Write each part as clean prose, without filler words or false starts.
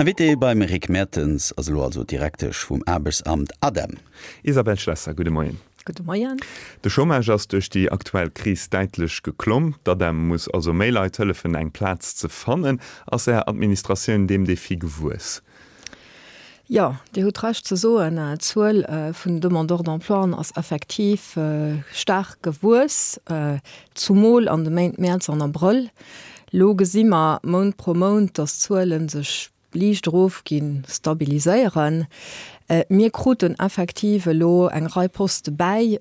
Wit beim Rick Mertens also direktech vum Arbeitsamt Adam. Isabel Schlesser, gute Morgen. Gute Morgen. De Chômage ass durch die aktuelle Krise deitlich geklomm, dat dem muss also Mailtelefon eng Platz ze fannen, ass Administration dem Defi gewus. Ja, die hat recht zu so eine Zahl von Demandeur d'emploi als effektiv stark gewus, zumal an dem März an April. Loge immer Mond pro Mond, dass Zahlen sich liegt drauf gehen stabilisieren. Mir kruten effektive lo eng Reipost bei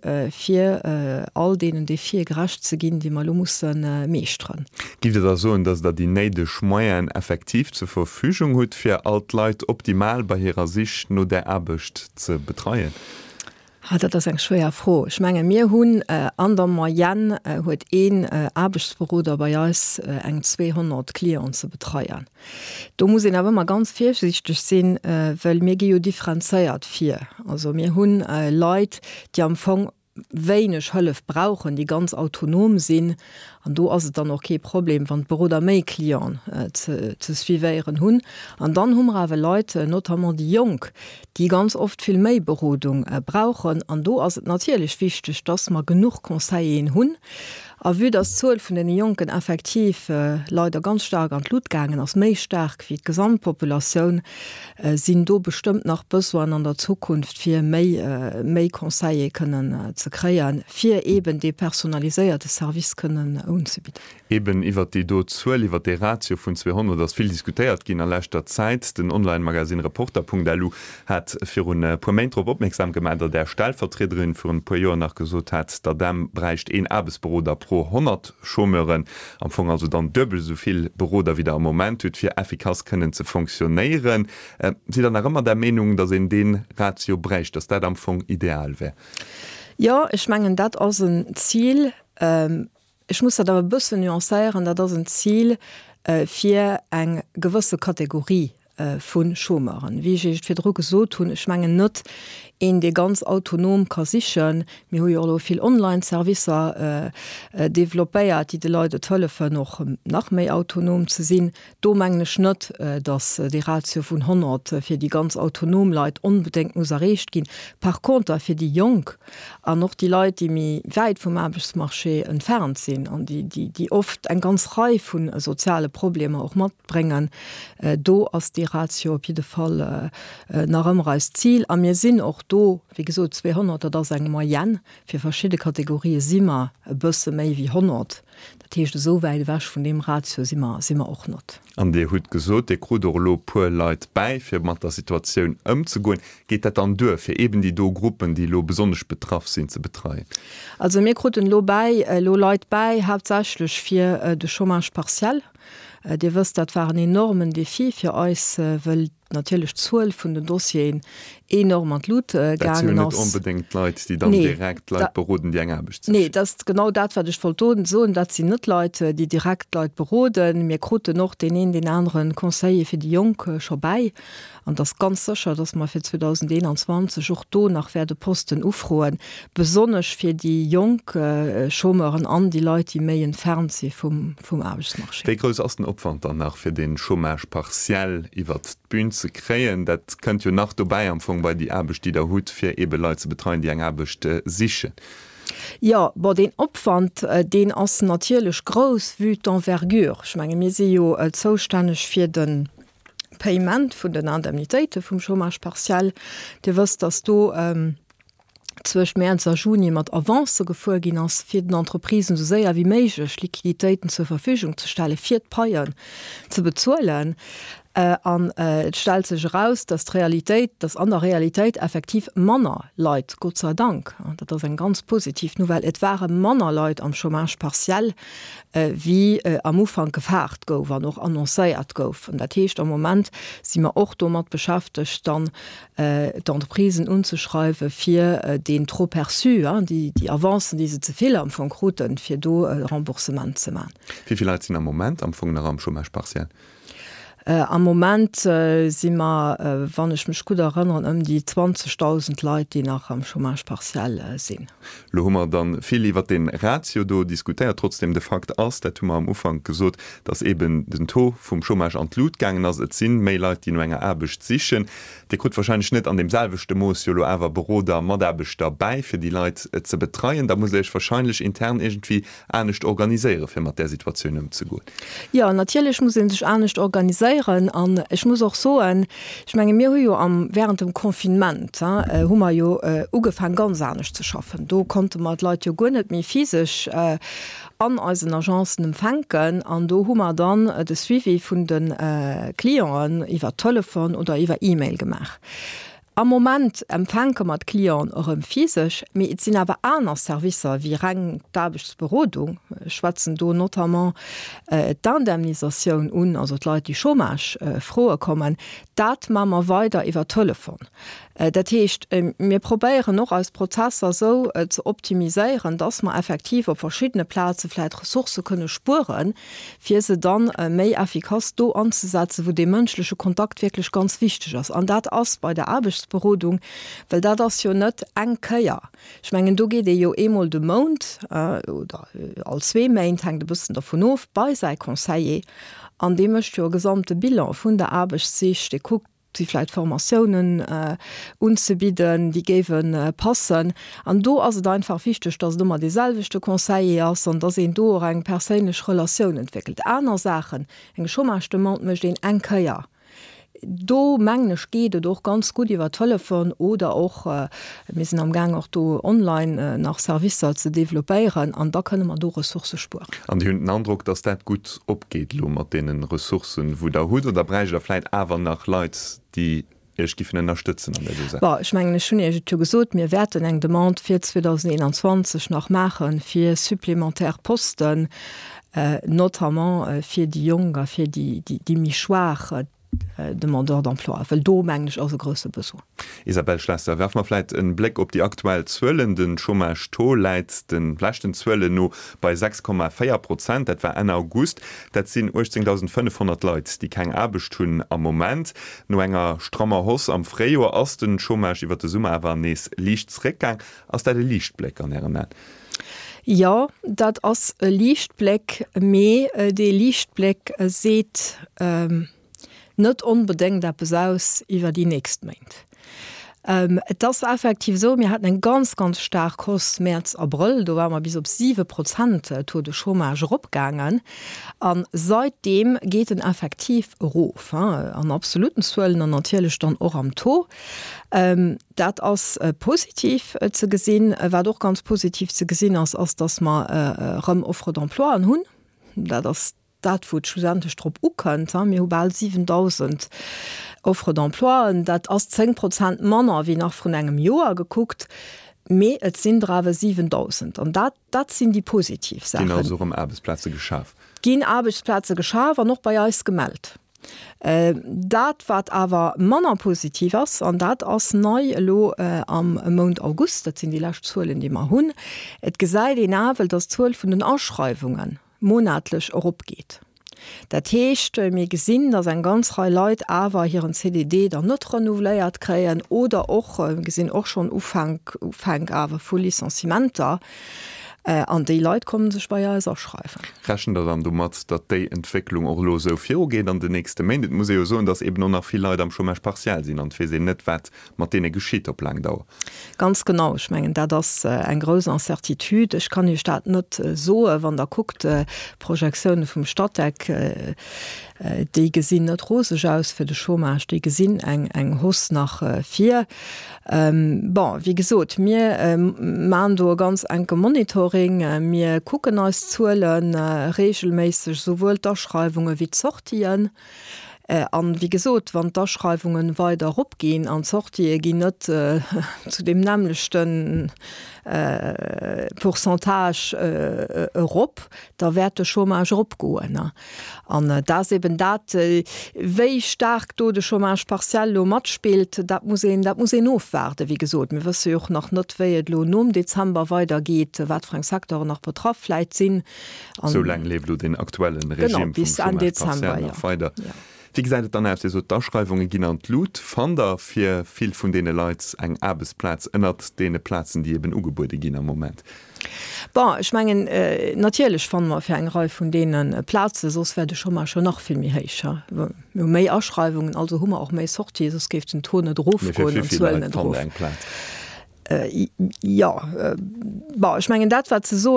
für all denen die 4 gerecht zu gehen, die mal mussssen meestren. Gibt es da so, dass da die neide Schmeien effektiv zur Verfügung hat für Altleit optimal bei ihrer Sicht nur der Erbecht zu betreuen? Hat das eng schwer froh. Ich meine mir hunn an der Moyen huet een Arbeitsbüro bei uns eng 200 Klienten zu betreuen. Da muss ich aber immer ganz vorsichtig sinn, weil mir differenziert 4. Also mir hunn Leute, die am Anfang wenig Hëllef brauchen, die ganz autonom sind. Und da ist es dann auch kein Problem, wenn Büro der mehr Klienten zu suivieren hun. Und dann haben wir aber Leute, notamment die Jung, die ganz oft viel mehr Beratung brauchen. Und da ist es natürlich wichtig, dass wir genug Conseille haben. Aber wie das Zahl von den Jungen effektiv leider ganz stark an die Lut gegangen, als mehr stark wie die Gesamtpopulation, sind da bestimmt noch Besoin an der Zukunft für mehr Conseille können zu kreieren, für eben die personalisierte Service können anzubieten. Eben iwwer die Zahl, iwwer die Ratio von 200, das viel diskutiert ging in letzter Zeit. Den Online-Magazin Reporter.lu hat für ein Moment darauf aufmerksam gemacht, dass der Stellvertreterin für ein paar Jahre nach gesagt hat, dass dem reicht ein Arbeitsbüro pro 100 Chômeuren, am Anfang also dann doppelt so viel Büro da wieder am Moment hat, für effikaz können zu funktionieren. Sie dann auch immer der Meinung, dass in den Ratio brecht, dass das am Anfang ideal wäre? Ja, ich meine, das ist ein Ziel. Ich muss da ein bisschen nuancieren, das ist ein Ziel für eine gewisse Kategorie von Chômeuren. Wie ich für Druck so tun, ich meine nicht in die ganz autonom kann sichern. Wir haben ja auch viele Online-Services developiert, die die Leute helfen, noch mehr autonom zu sein. Da meine ich nicht, dass die Ratio von 100 für die ganz autonomen Leute unbedingt muss erreicht gehen. Par contre, für die Jungen und noch die Leute, die weit vom Arbeitsmarkt entfernt sind und die oft eine ganze Reihe von sozialen Problemen auch mitbringen, da ist die Ratio auf jeden Fall nach immer als Ziel. Und wir sind auch wie gesagt 200 oder das eng Moyen für verschiedene Kategorien simmer bësse méi wie 100. Dat heißt, so weit wäsch von dem Ratio simmer auch not. An der hut gesot de Krudorlo pu Leiit bei fir mat der Situation ëmzugoen, geht dat dann dur fir eben die Gruppen, die lo besonders betraff sind ze betreien. Also mir kruten lo bei lo Leiit bei hauptsächlich fir de Chômage partiell. Dir wirst dat waren enormen Defi für uns, weil natürlich Zahl von den Dossiers enorm an Lut gegangen ist. Unbedingt Leute, die dann direkt Leute beraten, die eng haben. Nee, das ist genau das, was ich volltoten so, und das sind nicht Leute, die direkt Leute beraten. Wir kruten noch den anderen Conseil für die Jungen schon bei. Und das ist ganz sicher, dass wir für 2021 auch da nach Posten aufrufen, besonders für die jungen Chômeuren an, die Leute, die mehr entfernt sind vom Arbeitsmarkt. Wie groß ist der Aufwand danach für den Chômage partiell über die Bühne zu kreieren? Das könnt ihr nach dabei anfangen, bei die Arbeit, die der Hut für eben Leute zu betreuen, die eine Arbeit sichern. Ja, aber den Aufwand, den ist natürlich groß wie d'envergure. Ich meine, wir sind ja zuständig für den Payment von den Indemnitäten vom Chômage partiell. Du wirst, dass du zwischen März und Juni mit Avance gefolgt hast, für die Entreprisen so sehr wie möglich Liquiditäten zur Verfügung zu stellen, für die Payern zu bezahlen. Stellt sich heraus, dass die Realität, dass an der Realität effektiv Männer Leute, Gott sei Dank. Das ist ein ganz positiv Novell. Es waren Männer Leute am Chômage partiell, wie am Anfang gefragt war noch annonciert gouf. Und das heißt, im Moment sind wir auch damit beschäftigt, dann die Entreprisen umzuschreiben für den trop perçu, die Avancen, die sie zu viel am Anfang kruten, für do Remboursement zu machen. Wie viele Leute sind am Moment am Chômage partiell? Am Moment si ma wann ich mech gut erinnern die 20.000 Leute, die nach am Chômage partiell sinn. Lo hummer dann viel iwwer den Ratio do diskutiert trotzdem de Fakt ass, dat hummer am Ufang gesot, dats eben den To vum Chômage an Lut gangen ass et sinn Maileit, die no enger erbecht sichen. De kut wahrscheinlich net an demselvechte Moos Jolo awer Büroder Maderbecht dabei fir die Leiit ze betreien. Da muss ich wahrscheinlich intern irgendwie ernstcht organiiséiere fir mat der Situation zu gut. Ja, natürlich muss sich ernstcht organisieren. An ich muss auch so ich meine mir während dem Konfinement hummer jo ugefangen ganz ernst zu schaffen. Do konnte man Leute jo gonnet mir physisch an als Agenzen empfangen an do hummer dann de Suivi vun den Klienten iwwer Telefon oder iwwer E-Mail gemacht. Am Moment empfanke mat Klienten eurem physisch, mir sinn awer anders Servicer wie Rang d'Arbechtsberodung, schwatzen do notamment d'Indemnisation un, also Leute die Chômage frohe kommen, dat mammer weiter iwwer Telefon. Dat hecht mir probéieren noch als Prozesser so zu optimiseieren, dass man effektiv op verschiedene Plätze vielleicht Ressource könne spuren, fir se dann méi effikaz do anzusetzen, wo de menschliche Kontakt wirklich ganz wichtig ist. An dat ass bei der Arbechtsberodung, weil dat das jo net engkeier. Ich mengen du geht jo emol de Mond oder als 2 Main hängt de bisssen davon auf bei sei Conseiller, an dem mecht jo gesamte Bilan vun der Arbeitssicht, de guckt die vielleicht Formationen unzubieden, die geben passen. An do also einfach wichtig, dass du mal dieselbechte Conseiller hast und dass ihn do eng persönliche Relation entwickelt. Einer Sachen eng Chômage möchte den enkeier. Do mengglisch geht doch ganz gut über Telefon oder auch wir sind am Gang auch do online nach Service zu developieren an da können man do Ressourcen spuren. An die den Eindruck, dass dat gut opgeht lo mat denen Ressourcen, wo der Hut oder Breich vielleicht aber nach Leute, die unterstützen an der ich meine schon gesot mir werden eng Demand für 2021 noch machen für supplementär Posten notamment für die Jungen, für die Michoire Demandeur d'emploi. Do mengg as grosse Besuch. Isabel Schlasser, werf man vielleicht einen Blick op die aktuell zwöllenden Chômage to leit den flechten Zwölle no bei 6,4%, etwa en August. Dat sind 18.500 Leute, die kein Arbeit tun am Moment. No enger strammer Hoss am Freijahr aus den Chômage iwwer de Summe awer nees Liichtsreckgang aus der Liichtblick an Herren. Ja, dat ass Liichtblick me de Liichtblick seht net unbedingt der besaus iwwer die nächst meint. Das effektiv so, mir hat en ganz stark Kost März April, da war man bis op 7% to de Chômage opgangen. Seitdem geht en effektiv Rof an absoluten Swellen an natürlich dann auch am To. Dat as positiv zu gesinn, war doch ganz positiv zu gesinn als dass man Offre d'emploi an hunn. Dat wo Studententrupp ukënnt mir bald 7.000 Offre d'emploi, dat ass 10% Manner wie nach vun engem Joer geguckt, méi et sinn drawe 7.000. Und dat sind die positiv Sachen. Genau so Arbeitsplätze geschaf. Gin Arbeitsplätze geschaf, war noch bei eis gemeldt. Dat wat awer Manner positiv ass an dat ass neu lo am Mond August, dat sind die Lächtzuelen, die man hunn. Et gesäit den Avel dat 12 vun den Ausschreibungen monatlich opgeht. Dat heescht mir gesinn, dats en ganz Reihe Leiit awer hier een CDD der not renouveléiert kreien oder och gesinn och schon ufang awer vu Lizenzimenter. An déi Leiit kommen sech bei als schreifen. Rechen dat dann du mat, dat déi Entwicklung och lo so fir geht an de nächste Mä. Muss jo so, dats eben noch nach viel Leiit am Chômage partiell sinn an fir se net wat mat dee geschiet op lang dauer. Ganz genau, ich mengen da das eng gros Incertitude. Ich kann die Stadt net so, wann der guckt Projektionen vum Stadtdeck déi gesinn net roseg aus fir de Chômage, déi gesinn eng Hoss nach 4. Wie gesot mir man do ganz enke Monitoring, mir kucken als zuelen regelmäßig sowohl Darschreibungen wie Sortien. An wie gesot, wann Darschreibungen weiter opgehen an Sortie gi net zu dem nämlichchten Pourcentage Europa, da werte Chômage opgoen. An das eben dat wéi stark do de Chômage partiell lo mat spielt, dat muss ofwerde wie gesot. Mir was auch noch not wéiet lo um Dezember weitergeht, wat Frank Sektor noch betroffleit sinn. So lang lebt du den aktuellen Regime bis an Dezember. Ja. Ja. Wie gesagt, dann habt ihr so Darschreibungen genannt Lot von der für viel von denen Leute eng Arbeitsplatz ändert denen Plätzen, die eben Ugebote gehen am Moment. Bon, ich mein, natürlich fand man für eng Reihe von denen Plätze, sos werde schon mal schon noch viel mehr heicher. Méi Ausschreibungen, also hummer auch méi Sorti, es gibt den Tone drauf. Ich mengen dat wat ze so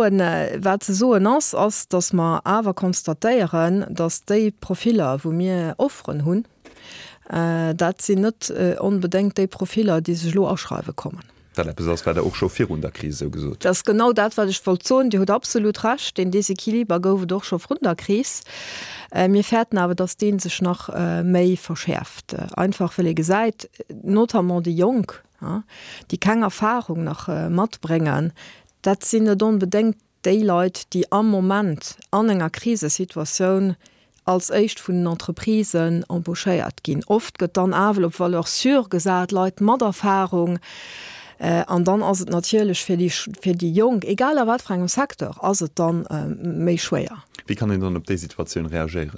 ass, dass man awer konstatieren, dass déi Profiler, wo mir offren hunn, dat sie net unbedingt déi Profiler die sech lo ausschreibe kommen. Auch schon 400 Krise gesucht. Das genau dat wat ich vollzogen, die hat absolut rasch, den Desequiliber gouf doch schon run der Krise. Mir fährten aber, dass den sich noch méi verschärft. Einfach weil ihr gesagt, notamment die Jung, ja, die keine Erfahrung nach mat bringen, dat sind unbedingt die Leute, die am Moment an enger Krisesituation als echt vun den Entreprisen embauchéiert gin. Oft gëtt dann avel op Valeur sur gesat, Leute mat Erfahrung, an dann ass et natierlech fir die Jung, egal a wat fragem Sektor, ass et dann méi schwéier. Wie kann dann op de Situation reagieren?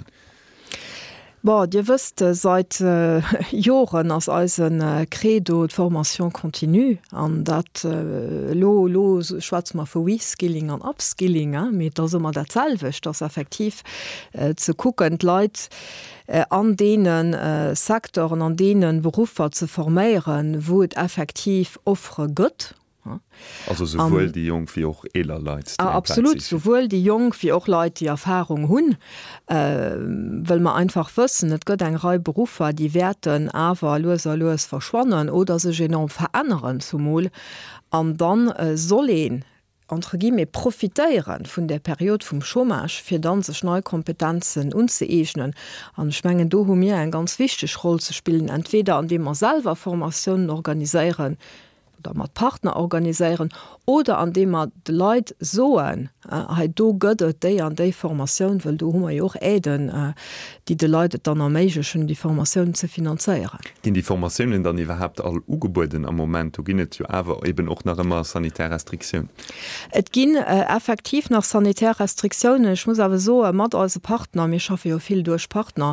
Dir wüsst seit Joren ass als Credo d Formation kontinu an dat lo schwarz ma vu Reskilling an Upskilling mit der sommer der Zellwech das effektiv ze kucken Leiit an denen Sektoren an denen Berufer ze formieren, wo et effektiv offre gëtt. Also sowohl die Jung wie auch eler Leute. Absolut, sowohl die Jung wie auch Leute, die Erfahrung hunn, weil man einfach wissen, es gibt eine Reihe Berufe, die werden aber los verschwonnen oder sich enorm verändern zumal. Und dann sollen entre guillemets profitieren von der Periode vom Chômage für dann sich neue Kompetenzen unzueignen. Und ich meine, da haben wir eine ganz wichtige Rolle zu spielen, entweder indem wir selber Formationen organisieren, oder mat Partner organisieren oder an dem man de Leiit soen do gëtt déi an déi Formatioun, well du hummer joch Äden, die de Leute dann erméigchen die Formatioun ze finanzieren. Gin die Formatiounen dann iwwerhaft all Ugeboden am Moment, ginnet jo awer eben och nach immer Sanitärrestriktionun. Et ginn effektiv nach Sanitärrestriktionen. Ich muss awer so mat als Partner, mir schaffe jo viel durch Partner,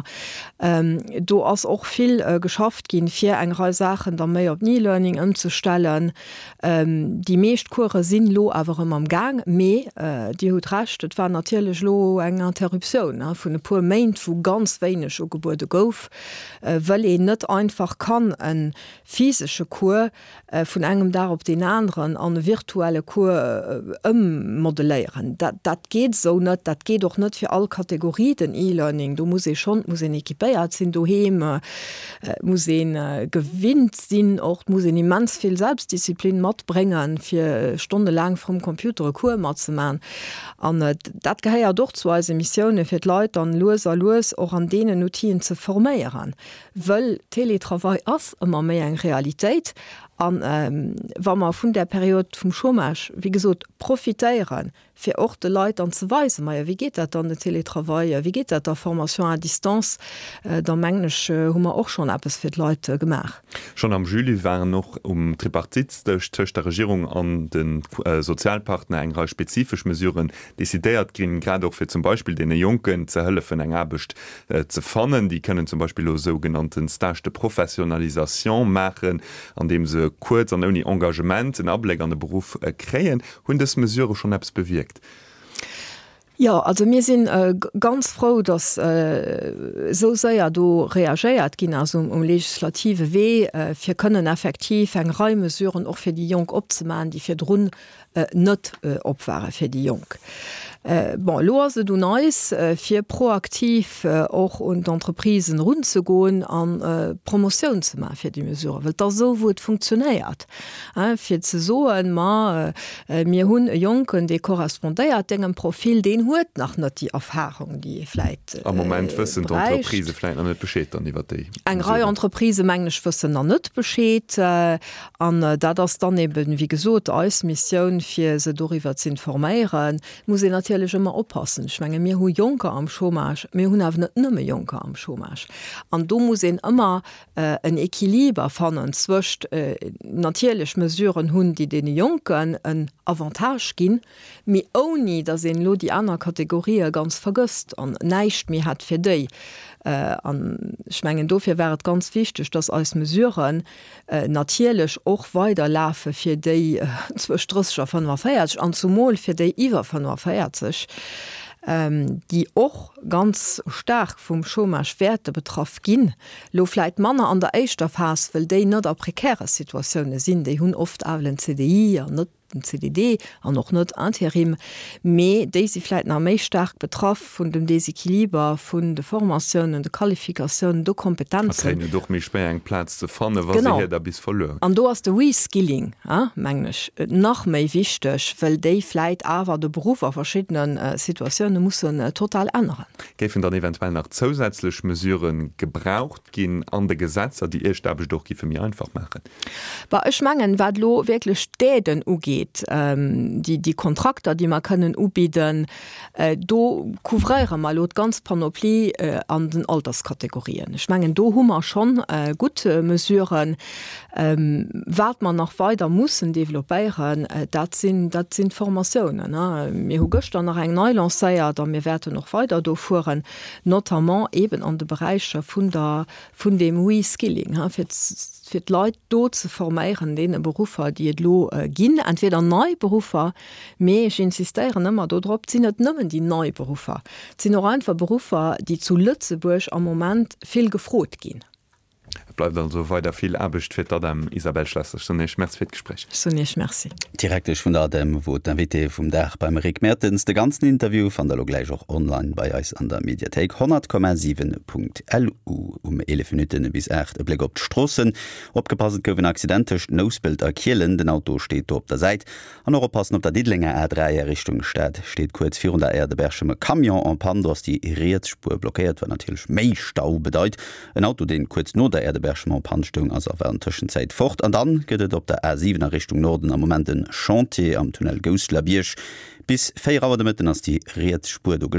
do ass och viel geschafft ginn fir eng Sachen der méi op Nie-Learning ëmzustellen. Die meescht Kurse sinn lo awer am Gang méi die hut racht, et war natierlech lo eng Interruption vun e puer Maint wo ganz wéineg o Geburte gouf, well e net einfach kann en physische Kur vun engem da op den anderen an e virtuelle Kur modelléieren. Dat geht so net, dat geht doch net fir all Kategorie den E-Learning. Du muss ekipéiert sinn do muss gewinnt sinn och muss immens viel Selbstdisziplin mat bringen fir stundelang vom Computer Kur mat ze machen. Dat geheier doch zu als Missionioune fir Leute an los och an denen Notien ze formieren. Wëll Teletravail ass immer méi eng Realität an Wa man vun der Periode vum Chômage wie gesot profitéieren fir och de Leiit an ze weise meier wie geht dat an de Teletravail, wie geht dat der Formation a Distanz der menglech hummer och schon appes fir d Leute gemach. Schon am Juli waren noch Tripartit töcht der Regierung an den Sozialpartner engreich spezifisch mesureuren desideiert gin grad auch fir zum Beispiel den Jungen ze hëlle vun eng Abecht ze fannen, die können zum Beispiel o sogenannten Stage de Professionalisation machen, an dem se kurz an uni Engagement en Ableg an den Beruf kreien, hunn des Mesure schon apps bewirkt. Ja, also mir sind ganz froh, dass so sehr do reagiert gin also legislative Weh. Wir können effektiv eng Reimesuren auch für die Jung opzumachen, die für run net opware für die Jung. Lose du neis fir proaktiv och und Entreprisen run zu goen an Promotion zu ma fir die mesure. Well da so wo funktioniert. Fir ze so ma mir hunn Jonken de korrespondéiert engem Profil den huet nach net die Erfahrung dieleit. Am moment wëssen Entreprise an net beschéet an iwwer déi. Eng Reihe Entreprise menglech wëssen an net beschéet an dat ass dann eben wie gesot als Missionioun fir se doiwwer ze informéieren, muss natürlich natürlich immer oppassen. Ich meine, mir hu Junker am Chômage, mir hun net nëmme Junker am Chômage. An du muss immer ein Equiliber fannen zwischen natürlich mesureuren hun, die den Junkern ein Avantage gin, mi oni da se lo die anderen Kategorie ganz vergisst an neicht mir hat fir dei. An Schmengen dofir wäret ganz wichtig, dass als mesureuren natierlech och weiter lafe fir déi Strcher von war feiert an zumol fir déi iwwer von war feiert sech. Die och ganz stark vum Chômagewerte betraff ginn, lofleit Manner an der Eichstoffhas will déi net a prekäre Situationune sinn, déi hunn oft awen CDI an net CDD an noch net Interim, méi déi sie vielleicht nach méi stark betraff vun dem Desequiliber vun de Formationun, de Qualifikationun, do Kompetenzen. Doch méi spe eng Platz ze fanne, was da bis verlö. An do ass de Reskilling menglech nach méi wichtech, well déi fleit awer de Beruf a verschiedenen Situationen mussssen total ändern. Géiffen dann eventuell nach zusätzlech Mesuren gebraucht ginn an de Gesetzer, die Erstabech doch gi fir mir einfach machen. Bei ech mangen wat lo wirklich Städen ugeet. Die Kontrakter, die man können ubieden, do couvrieren mal lot ganz Panoplie an den Alterskategorien. Ich meine, do hummer schon gute mesureuren, wat man noch weiter mussssen developieren, dat sind Formationen. Mir hu gestern nach eng Neulandsäier, da mir werden noch weiter do fuhren, notamment eben an de Bereiche vun dem Reskilling. Fir Leiit do ze formieren de Berufer, die et lo ginn, entweder Neuberufer, méi ich insistieren ëmmer dodrop sinn net nëmmen die Neuberufer. Sinn noch einfach Berufer, die zu Lützeburg am Moment viel gefrot ginn. Bleibt also weiter viel Abbecht fir dem Isabel Schlesser Schmerzfirgespräch. Merci. Direktech vun der dem wo d'Invité vum Dach beim Rick Mertens de ganzen Interview van der Logleich auch online bei eis an der Mediathek 100,7.lu 11 Minuten bis 8 e Blick op d'Strossen. Opgepasset goufen accidentech Nosbild erkielen, den Auto steht op der Seit. An Europassen op der Didlinger R3 Richtung Stadt steht kurz 400 Erde Berscheme Kamion an Panders die Reetspur blockiert, wat natürlich méi Stau bedeit. Ein Auto den kurz no der Erde Panstung as an Tschenzeit fort an dann gëtt op der R7 Richtung Norden am moment den Chantier am Tunnel Goslar Biersch bis 4 Uhr ass die Reetspur